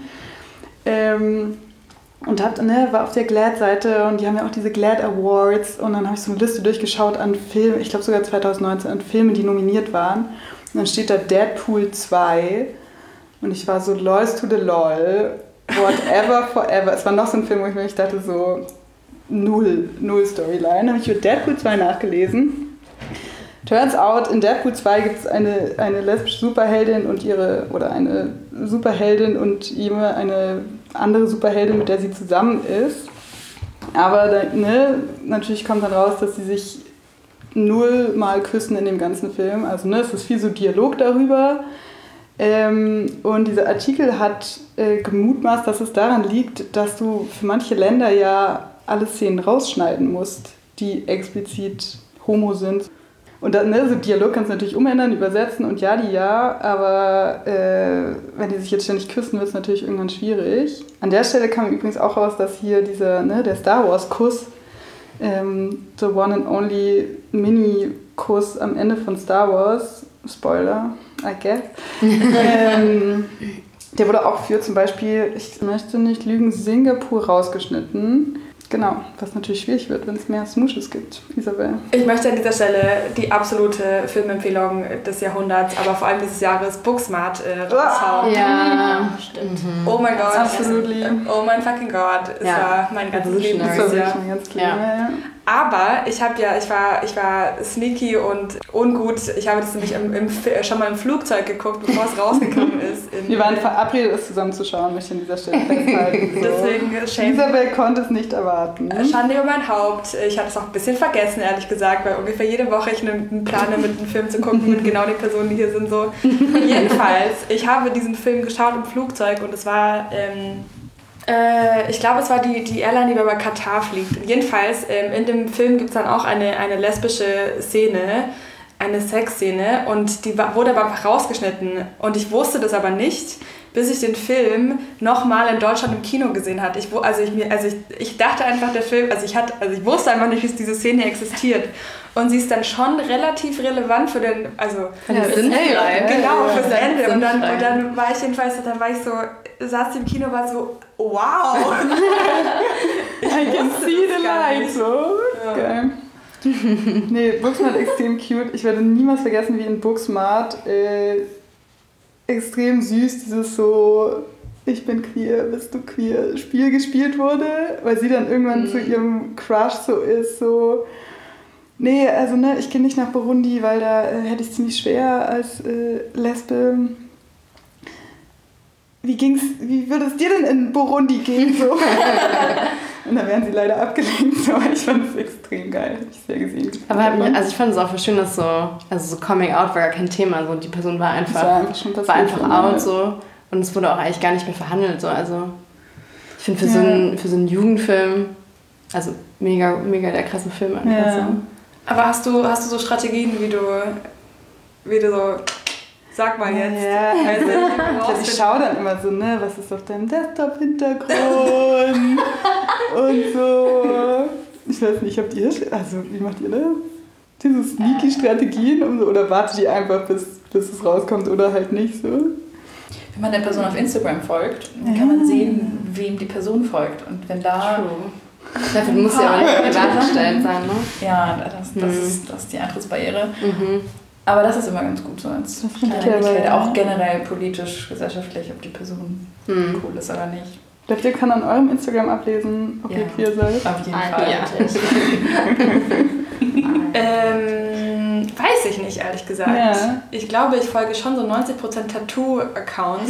und war auf der GLAAD-Seite und die haben ja auch diese GLAAD Awards und dann habe ich so eine Liste durchgeschaut an Filmen, ich glaube sogar 2019, an Filmen, die nominiert waren. Und dann steht da Deadpool 2 und ich war so lols to the lol, whatever forever. Es war noch so ein Film, wo ich mir dachte so, null Storyline. Dann habe ich über Deadpool 2 nachgelesen. Turns out, in Deadpool 2 gibt es eine lesbische Superheldin und eine Superheldin und eine andere Superheldin, mit der sie zusammen ist. Aber natürlich kommt dann raus, dass sie sich 0 Mal küssen in dem ganzen Film. Also es ist viel so Dialog darüber. Und dieser Artikel hat gemutmaßt, dass es daran liegt, dass du für manche Länder ja alle Szenen rausschneiden musst, die explizit homo sind. Und dann, so Dialog kannst du natürlich umändern, übersetzen und aber wenn die sich jetzt ständig küssen, wird es natürlich irgendwann schwierig. An der Stelle kam übrigens auch raus, dass hier der Star Wars Kuss, the one and only Mini-Kuss am Ende von Star Wars, Spoiler, I guess, der wurde auch für zum Beispiel, ich möchte nicht lügen, Singapur rausgeschnitten. Genau, was natürlich schwierig wird, wenn es mehr Smooshes gibt. Isabel. Ich möchte an dieser Stelle die absolute Filmempfehlung des Jahrhunderts, aber vor allem dieses Jahres, Booksmart raushauen. Ja, stimmt. Oh mein Gott. Absolutely. Oh mein fucking Gott. Es war mein ganzes Leben dieses Jahr. Ja. Aber ich war sneaky und ungut. Ich habe das nämlich schon mal im Flugzeug geguckt, bevor es rausgekommen ist. Wir waren verabredet, es zusammen zu schauen, möchte ich an dieser Stelle festhalten. So. Deswegen shame. Isabel konnte es nicht erwarten. Schande über mein Haupt. Ich hatte es auch ein bisschen vergessen, ehrlich gesagt, weil ungefähr jede Woche ich einen plane, mit einem Film zu gucken, mit genau den Personen, die hier sind. So. Jedenfalls, ich habe diesen Film geschaut im Flugzeug und es war... ich glaube, es war die Airline, die über Katar fliegt. Jedenfalls, in dem Film gibt es dann auch eine lesbische Szene, eine Sexszene und die wurde aber einfach rausgeschnitten. Und ich wusste das aber nicht, bis ich den Film nochmal in Deutschland im Kino gesehen hatte. Ich dachte einfach, der Film, ich wusste einfach nicht, dass diese Szene existiert. Und sie ist dann schon relativ relevant für den, fürs Ende. Genau, fürs Ende. Und dann war ich jedenfalls, saß im Kino, war so, wow! I can see the light, so. Ja. Geil. Nee, Booksmart extrem cute. Ich werde niemals vergessen, wie in Booksmart extrem süß dieses so, ich bin queer, bist du queer Spiel gespielt wurde, weil sie dann irgendwann zu ihrem Crush so ist, so, nee, ich gehe nicht nach Burundi, weil da hätte ich ziemlich schwer als Lesbe. Wie würde es dir denn in Burundi gehen? So? Und dann werden sie leider abgelenkt, so. Ich fand es extrem geil, habe ich sehr gesehen. Aber ich fand es auch voll schön, dass so Coming Out war gar kein Thema, so die Person war einfach out, so, und es wurde auch eigentlich gar nicht mehr verhandelt, so, also ich finde für so einen Jugendfilm, also mega, mega der krasse Film einfach so. Aber hast du so Strategien, wie du so, sag mal jetzt. Ja, ich schaue dann immer so, ne, was ist auf deinem Desktop-Hintergrund und so. Ich weiß nicht, wie macht ihr das? Diese sneaky Strategien oder wartet ihr einfach, bis es rauskommt oder halt nicht so? Wenn man der Person auf Instagram folgt, kann man sehen, wem die Person folgt. Und wenn da... Dafür muss ja auch nicht privat gestellt sein, ne? Ja, das ist die Eintrittsbarriere. Aber das ist immer ganz gut so als Kleinigkeit, auch generell politisch, gesellschaftlich, ob die Person cool ist oder nicht. Glaubt ihr, kann an eurem Instagram ablesen, ob ihr queer seid? Auf jeden Fall. Weiß ich nicht, ehrlich gesagt. Ja. Ich glaube, ich folge schon so 90% Tattoo-Accounts.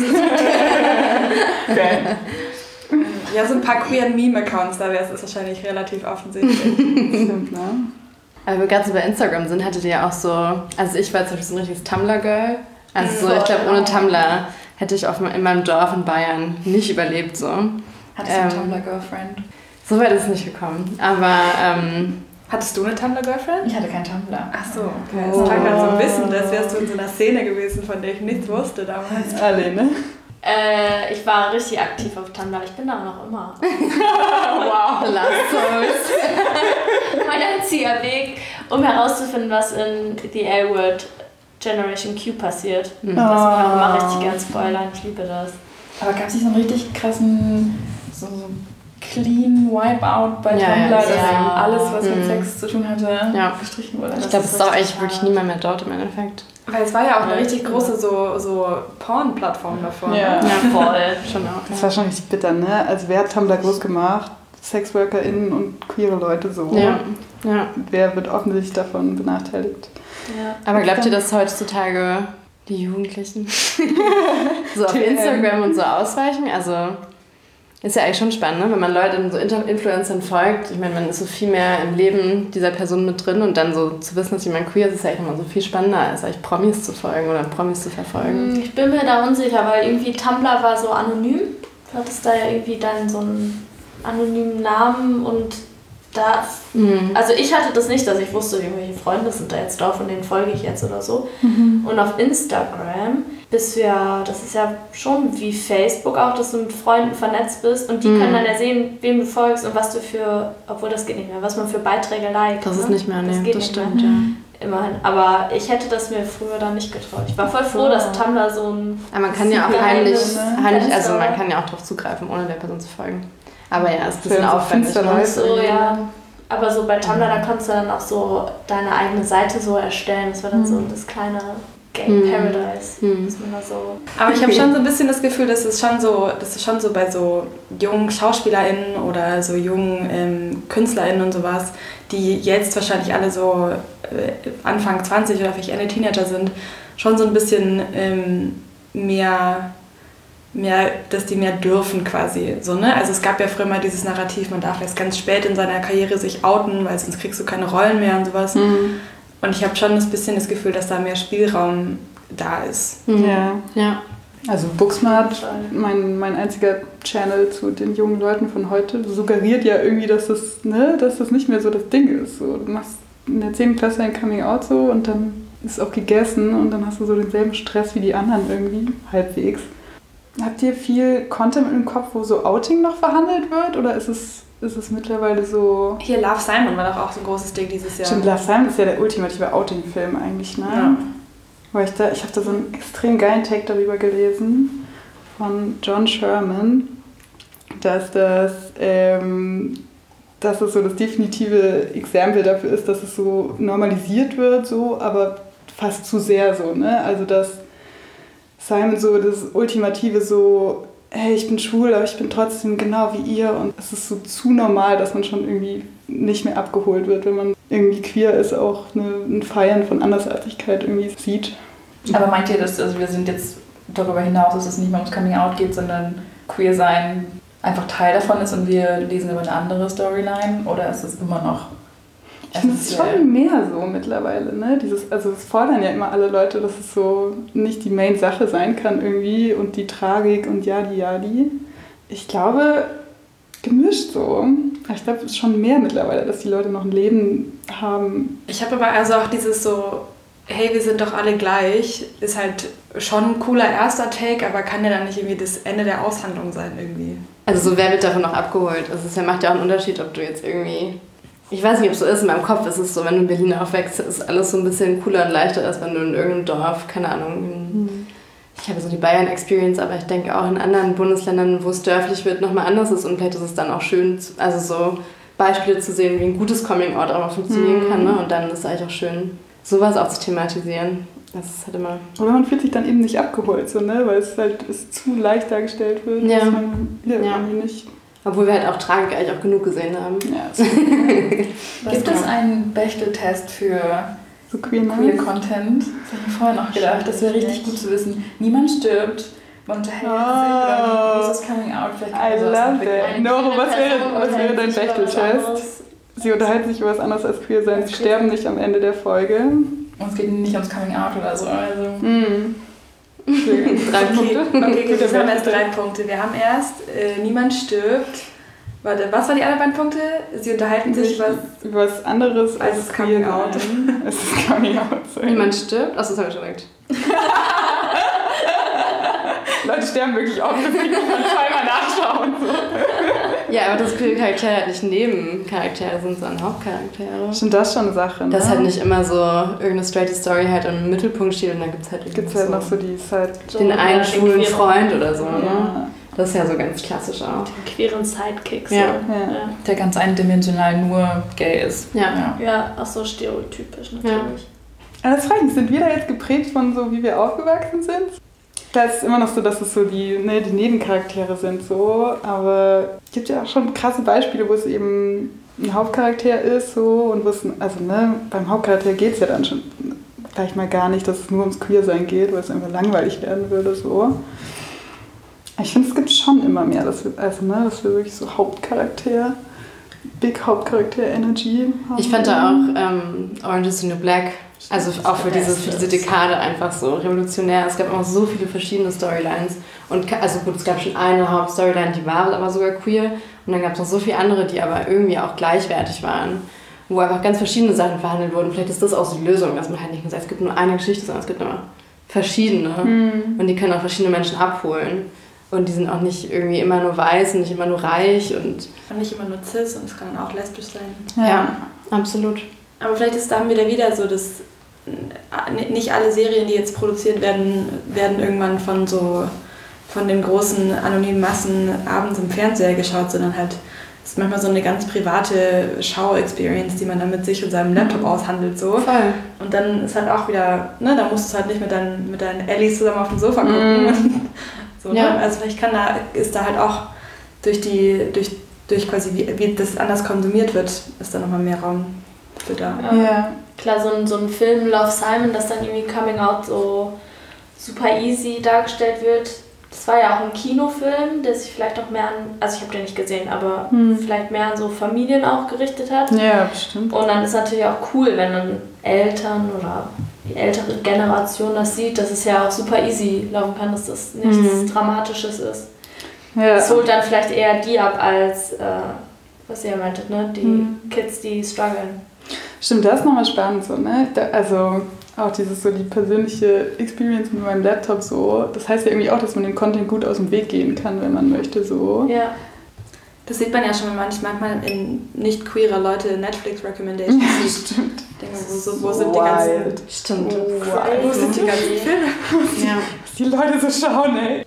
Geil. Ja, so ein paar queer Meme-Accounts, da wäre es wahrscheinlich relativ offensichtlich. Stimmt, ne? Aber wir gerade so bei Instagram sind, hattet ihr auch so, also ich war zum Beispiel so ein richtiges Tumblr-Girl. Also so, ich glaube, ohne Tumblr hätte ich in meinem Dorf in Bayern nicht überlebt. So. Hattest du eine Tumblr-Girlfriend? So weit ist es nicht gekommen. Aber, hattest du eine Tumblr-Girlfriend? Ich hatte keinen Tumblr. Ach so, okay. Das klang dann so ein bisschen, als wärst du in so einer Szene gewesen, von der ich nichts wusste damals. Alle, ne? Ich war richtig aktiv auf Tumblr. Ich bin da auch noch immer. Wow, last souls. Mein einziger Weg, um herauszufinden, was in The L-Word Generation Q passiert. Das kann man mal richtig gern spoilern. Ich liebe das. Aber gab es nicht so einen richtig krassen, so clean Wipeout bei Tumblr, dass alles, was mit Sex zu tun hatte, gestrichen wurde? Ich glaube, es ist auch eigentlich wirklich niemand mehr dort im Endeffekt. Weil es war ja auch eine richtig große so Porn-Plattform davor. Ja, voll. Schon auch. Das war schon richtig bitter, ne? Also wer hat Tumblr groß gemacht? SexworkerInnen und queere Leute so. Ja. Wer wird offensichtlich davon benachteiligt? Ja. Aber glaubt ihr, dass heutzutage die Jugendlichen so auf Instagram und so ausweichen? Also ist ja eigentlich schon spannend, ne? Wenn man Leuten so Influencern folgt. Ich meine, man ist so viel mehr im Leben dieser Person mit drin und dann so zu wissen, dass jemand queer ist, ist ja eigentlich immer so viel spannender, als eigentlich Promis zu folgen oder Promis zu verfolgen. Ich bin mir da unsicher, weil irgendwie Tumblr war so anonym. Du hattest da ja irgendwie dann so einen anonymen Namen und da... Also ich hatte das nicht, dass ich wusste, irgendwelche Freunde sind da jetzt drauf und denen folge ich jetzt oder so. Und auf Instagram bist du ja, das ist ja schon wie Facebook auch, dass du mit Freunden vernetzt bist und die können dann ja sehen, wem du folgst und was du für, obwohl das geht nicht mehr, was man für Beiträge liked. Das ist nicht mehr, nee, das stimmt, ja. Immerhin, aber ich hätte das mir früher dann nicht getraut. Ich war voll froh, dass Tumblr so ein... Aber man kann ja auch heimlich, also man kann ja auch drauf zugreifen, ohne der Person zu folgen. Aber ja, ist ein bisschen so aufwendig. Finsterleid. So, ja. Aber so bei Tumblr, da konntest du dann auch so deine eigene Seite so erstellen. Das war dann so das kleine Game Paradise. Dass man da so. Aber ich habe schon so ein bisschen das Gefühl, dass es schon so bei so jungen SchauspielerInnen oder so jungen KünstlerInnen und sowas, die jetzt wahrscheinlich alle so Anfang 20 oder vielleicht Ende Teenager sind, schon so ein bisschen mehr, dass die mehr dürfen quasi. So, ne? Also es gab ja früher mal dieses Narrativ, man darf erst ganz spät in seiner Karriere sich outen, weil sonst kriegst du keine Rollen mehr und sowas. Und ich habe schon ein bisschen das Gefühl, dass da mehr Spielraum da ist. Ja. Also Booksmart, mein einziger Channel zu den jungen Leuten von heute, suggeriert ja irgendwie, dass das nicht mehr so das Ding ist. So, du machst in der 10. Klasse ein Coming-out so und dann ist auch gegessen und dann hast du so denselben Stress wie die anderen irgendwie, halbwegs. Habt ihr viel Content im Kopf, wo so Outing noch verhandelt wird oder ist es mittlerweile so... Hier Love Simon war doch auch so ein großes Ding dieses Jahr. Stimmt, Love Simon ist ja der ultimative Outing-Film eigentlich, ne? Ja. Weil ich habe da so einen extrem geilen Take darüber gelesen von John Sherman, dass das so das definitive Exempel dafür ist, dass es so normalisiert wird, so, aber fast zu sehr so, ne? Also dass Simon so das ultimative so, hey, ich bin schwul, aber ich bin trotzdem genau wie ihr und es ist so zu normal, dass man schon irgendwie nicht mehr abgeholt wird, wenn man irgendwie queer ist, auch ein Feiern von Andersartigkeit irgendwie sieht. Aber meint ihr, dass wir sind jetzt darüber hinaus, dass es nicht mehr ums Coming-out geht, sondern queer sein einfach Teil davon ist und wir lesen über eine andere Storyline oder ist es immer noch... Ich finde es schon mehr so mittlerweile, ne? Also es fordern ja immer alle Leute, dass es so nicht die Main-Sache sein kann irgendwie und die Tragik und jadi. Ich glaube, gemischt so. Ich glaube, es ist schon mehr mittlerweile, dass die Leute noch ein Leben haben. Ich habe aber also auch dieses so, hey, wir sind doch alle gleich, ist halt schon ein cooler erster Take, aber kann ja dann nicht irgendwie das Ende der Aushandlung sein irgendwie. Also so, wer wird davon noch abgeholt? Also es macht ja auch einen Unterschied, ob du jetzt irgendwie... Ich weiß nicht, ob es so ist, in meinem Kopf ist es so, wenn du in Berlin aufwächst, ist alles so ein bisschen cooler und leichter, als wenn du in irgendeinem Dorf, keine Ahnung, ich habe so die Bayern-Experience, aber ich denke auch in anderen Bundesländern, wo es dörflich wird, nochmal anders ist und vielleicht ist es dann auch schön, also so Beispiele zu sehen, wie ein gutes Coming-out auch mal funktionieren kann, ne? Und dann ist es eigentlich auch schön, sowas auch zu thematisieren. Das ist halt immer... Oder man fühlt sich dann eben nicht abgeholt, so, ne? Weil es halt zu leicht dargestellt wird, dass man irgendwie nicht... Obwohl wir halt auch Tragik eigentlich auch genug gesehen haben. Ja, gibt es einen Bechtel-Test für so queer Content? Das habe ich mir vorher noch gedacht. Das wäre richtig gut zu wissen. Niemand stirbt. Man unterhält sich oder dieses Coming-out. I love that. Noro, was wäre dein Bechtel-Test? Sie unterhalten sich über was anderes als queer sein. Sie sterben nicht am Ende der Folge. Und es geht nicht ums Coming-out oder so. Also. 3 Punkte. Okay, gut, wir haben erst 3 Punkte. Wir haben erst niemand stirbt. Warte, was waren die anderen beiden Punkte? Sie unterhalten sich über was anderes als das Coming-out. Es ist Coming-out. Niemand stirbt? Achso, das habe ich schon gesagt. Leute sterben wirklich oft, das kann man zweimal nachschauen. So. Ja, aber das queere Charaktere halt nicht Nebencharaktere sind, sondern Hauptcharaktere. Stimmt, das ist schon eine Sache, ne? Dass halt nicht immer so irgendeine straight Story halt im Mittelpunkt steht und dann gibt es halt, noch so die Side... den einen schwulen Freund oder so. Ja. Ne? Das ist ja so ganz klassisch auch. Den queeren Sidekick. So. Ja. Der ganz eindimensional nur gay ist. Ja, auch so stereotypisch natürlich. Ja. Aber das frage ich mich, sind wir da jetzt geprägt von so, wie wir aufgewachsen sind? Da ist es immer noch so, dass es so die Nebencharaktere sind, so, aber es gibt ja auch schon krasse Beispiele, wo es eben ein Hauptcharakter ist, so, und wo es, also beim Hauptcharakter geht es ja dann schon gleich mal gar nicht, dass es nur ums Queersein geht, weil es einfach langweilig werden würde, so. Ich finde, es gibt schon immer mehr, dass wir wirklich so Big Hauptcharakter-Energy haben. Ich fand da auch Orange is the New Black, also auch für diese Dekade einfach so revolutionär. Es gab auch so viele verschiedene Storylines. Und also gut, es gab schon eine Hauptstoryline, die war aber sogar queer. Und dann gab es noch so viele andere, die aber irgendwie auch gleichwertig waren. Wo einfach ganz verschiedene Sachen verhandelt wurden. Vielleicht ist das auch so die Lösung, dass man halt nicht sagt, es gibt nur eine Geschichte, sondern es gibt immer verschiedene. Und die können auch verschiedene Menschen abholen. Und die sind auch nicht irgendwie immer nur weiß und nicht immer nur reich. Und nicht immer nur cis und es kann auch lesbisch sein. Ja, absolut. Aber vielleicht ist dann wieder so, dass nicht alle Serien, die jetzt produziert werden irgendwann von von den großen anonymen Massen abends im Fernseher geschaut, sondern halt, es ist manchmal so eine ganz private Schau-Experience, die man dann mit sich und seinem Laptop aushandelt. So. Voll. Und dann ist halt auch wieder, ne, da musst du halt nicht mit deinen Ellies zusammen auf dem Sofa gucken. So, Ja. ne? Also vielleicht ist da halt auch durch quasi, wie das anders konsumiert wird, ist da nochmal mehr Raum für da. Ja. Klar, so ein Film Love, Simon, das dann irgendwie Coming Out so super easy dargestellt wird. Das war ja auch ein Kinofilm, der sich vielleicht auch mehr an, also ich habe den nicht gesehen, aber vielleicht mehr an so Familien auch gerichtet hat. Ja, bestimmt. Und dann ist natürlich auch cool, wenn dann Eltern oder die ältere Generation das sieht, dass es ja auch super easy laufen kann, dass das nichts Dramatisches ist. Ja. Das holt dann vielleicht eher die ab als, was ihr ja meintet, ne? Die Kids, die strugglen. Stimmt, das ist nochmal spannend so, ne? Also auch dieses so die persönliche Experience mit meinem Laptop so, das heißt ja irgendwie auch, dass man den Content gut aus dem Weg gehen kann, wenn man möchte so. Ja. Das sieht man ja schon, wenn manchmal in nicht queerer Leute Netflix-Recommendations sieht. Stimmt. Ich denke, wo sind die ganzen... Stimmt. Wo sind die ganzen Filme? Ja. Was die Leute so schauen, ey.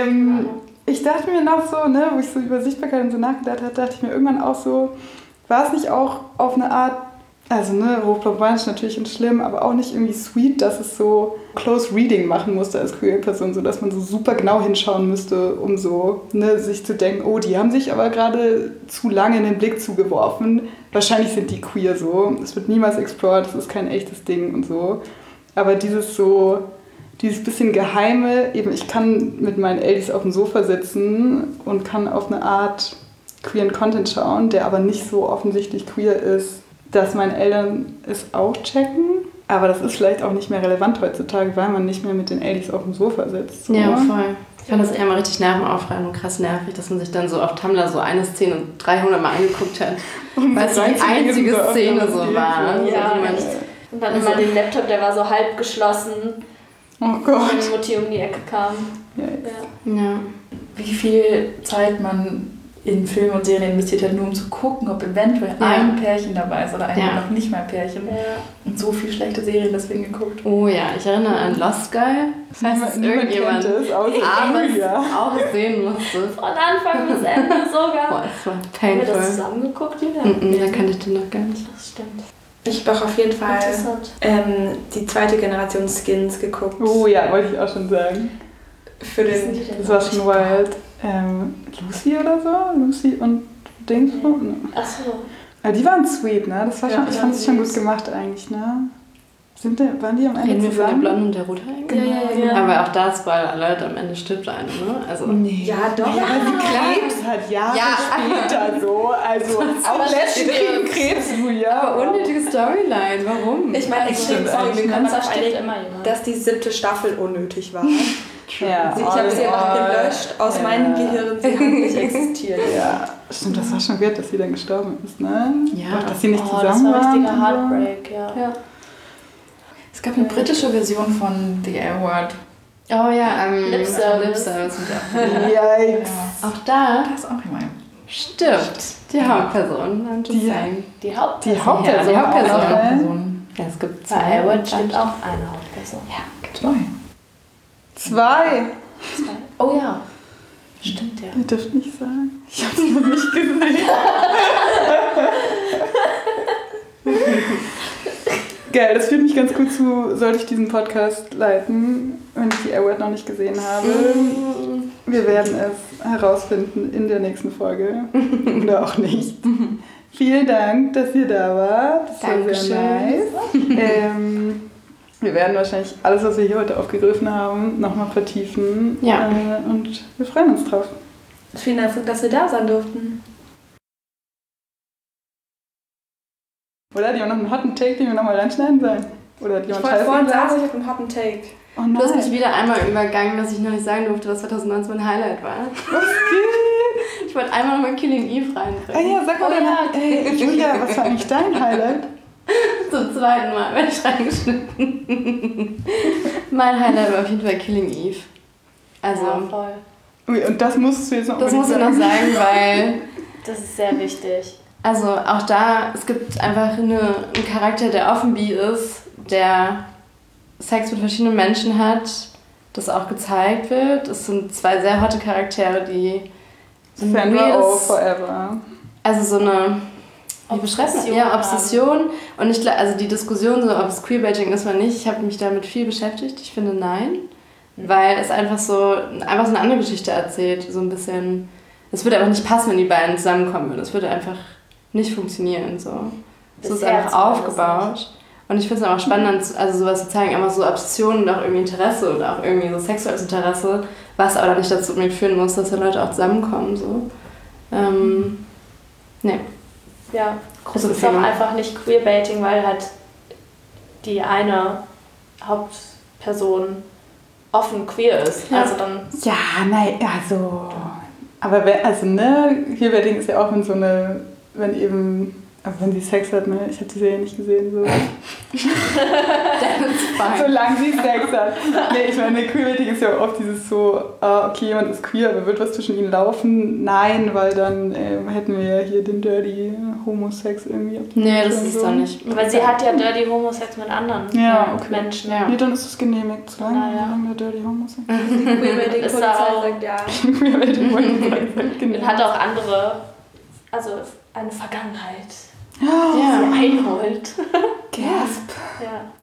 Ich dachte mir noch so, ne, wo ich so über Sichtbarkeit und so nachgedacht habe, dachte ich mir irgendwann auch so, war es nicht auch auf eine Art, also ne, hochproblematisch natürlich und schlimm, aber auch nicht irgendwie sweet, dass es so Close Reading machen musste als queer Person, so dass man so super genau hinschauen müsste, um so ne, sich zu denken, oh, die haben sich aber gerade zu lange in den Blick zugeworfen. Wahrscheinlich sind die queer so. Es wird niemals explored, das ist kein echtes Ding und so. Aber dieses bisschen Geheime, eben ich kann mit meinen Eltern auf dem Sofa sitzen und kann auf eine Art queeren Content schauen, der aber nicht so offensichtlich queer ist, dass meine Eltern es auch checken. Aber das ist vielleicht auch nicht mehr relevant heutzutage, weil man nicht mehr mit den Eltern auf dem Sofa sitzt. So. Ja, voll. Ich fand das eher mal richtig nervenaufreibend und krass nervig, dass man sich dann so auf Tumblr so eine Szene 300 Mal angeguckt hat, weil es die einzige Szene so war. Ja. Also Und dann immer den Laptop, der war so halb geschlossen, Oh Gott. wenn Mutti um die Ecke kam. Ja. ja. Wie viel Zeit man in Filme und Serien investiert hat, nur um zu gucken, ob eventuell ein Pärchen dabei ist oder ein noch nicht mal Pärchen. Ja. Und so viele schlechte Serien deswegen geguckt. Oh ja, ich erinnere an Lost Guy. Falls es irgendjemand kennt es, außer abends Julia. auch sehen musste. Von Anfang bis Ende sogar. Boah, es war Haben wir das painful. zusammen geguckt, Julia? Da kannte ich den noch gar nicht. Das stimmt. Ich habe auch auf jeden Fall Interessant. die zweite Generation Skins geguckt. Oh ja, wollte ich auch schon sagen. Für den... Das war schon wild. Lucy oder so? Lucy und Dings? Ne. Achso. Aber die waren sweet, ne? Das war schon, Ja, ich fand es schon gut süß. gemacht eigentlich, ne? Waren die am Ende Reden wir von der zusammen? Blonden und der Rothaarigen? Ja. Aber auch da Spoiler Alert, am Ende stirbt einer, ne? Also, Nee. Ja, doch. Ja, aber sie Krebs hat Jahre später so. Also auch Menschen kriegen Krebs, Julia. aber unnötige Storyline, warum? Ich meine, stimmt eigentlich. wir können uns Da auf stirbt einigen, immer jemand. dass die 7. Staffel unnötig war. Ja, Ich habe sie einfach gelöscht aus meinem Gehirn. Sie hat nicht existiert. Ja, stimmt, das war schon weird, dass sie dann gestorben ist, ne? Ja. Auch, dass sie nicht Oh, zusammen das war ein richtiger waren. Heartbreak, ja. Es gab eine britische Version von The L-Word. Oh ja, Lip Service. Lip Service. Yikes. Auch da Da ist auch jemand. stirbt die Hauptperson. I'm just saying. Die Hauptperson. Die Hauptperson. Ja, die Hauptperson. auch, ne? Person. Ja, es gibt Bei zwei. Elwood stimmt auch eine Hauptperson. Ja. 2. 2. Oh ja. Stimmt, ja. Ihr dürft nicht sagen. Ich hab's noch nicht gesehen. Geil, das führt mich ganz gut zu, sollte ich diesen Podcast leiten, wenn ich die Award noch nicht gesehen habe. Wir werden es herausfinden in der nächsten Folge. Oder auch nicht. Vielen Dank, dass ihr da wart. Das war sehr nice. Wir werden wahrscheinlich alles, was wir hier heute aufgegriffen haben, nochmal vertiefen. Ja. Und wir freuen uns drauf. Vielen Dank, dass wir da sein durften. Oder hat jemand noch einen hotten Take, den wir nochmal reinschneiden sollen? Oder hat Ich jemand wollte Scheiße vorhin gesagt? sagen, ich habe einen hotten Take. Oh Du hast mich nein. wieder einmal übergangen, dass ich noch nicht sagen durfte, was 2019 mein Highlight war. Was geht? Ich wollte einmal nochmal Killing Eve Ah reinbringen. ja, sag mal dann. Ey, Julia, was war eigentlich dein Highlight? Zum zweiten Mal werde ich reingeschnitten. Mein Highlight war auf jeden Fall Killing Eve. Also, Ja, voll. Ui, und das musst du jetzt noch das musst du noch sagen, weil... Das ist sehr wichtig. Also auch da, es gibt einfach einen Charakter, der offen bi ist, der Sex mit verschiedenen Menschen hat das auch gezeigt wird. Es sind 2 sehr hotte Charaktere, die so ein Sandra Oh forever. Also so eine Obsession. Ja, Obsession. Und ich glaube, also die Diskussion, so, ob es Queerbaiting ist oder nicht, ich habe mich damit viel beschäftigt. Ich finde nein. Weil es einfach so eine andere Geschichte erzählt. So ein bisschen. Es würde einfach nicht passen, wenn die beiden zusammenkommen würden. Es würde einfach nicht funktionieren. So ist einfach aufgebaut. Und ich finde es auch spannend, also sowas zu zeigen, einfach so Obsessionen und auch irgendwie Interesse oder auch irgendwie so sexuelles Interesse, was aber nicht dazu unbedingt führen muss, dass dann Leute auch zusammenkommen. So. Nee. Ja, große es ist auch einfach nicht Queerbaiting, weil halt die eine Hauptperson offen queer ist. Ja. Also dann. Ja, nein, also. Aber Queerbaiting ist ja auch wenn sie Sex hat, ne? Ich habe die Serie nicht gesehen, so. Solange sie Sex hat. Nee, ich meine, Queerbaiting ist ja oft dieses so, okay, jemand ist queer, aber wird was zwischen ihnen laufen? Nein, weil dann hätten wir ja hier den Dirty Homosex irgendwie. Nee, das ist es dann nicht. Weil sie hat ja Dirty Homosex mit anderen Menschen. Ja. Nee, dann ist es genehmigt, solange der Dirty Homosex Die Queerbaiting-Polizei sagt ja. Und hat auch andere, also eine Vergangenheit, Ja. die einholt. Gasp. Ja.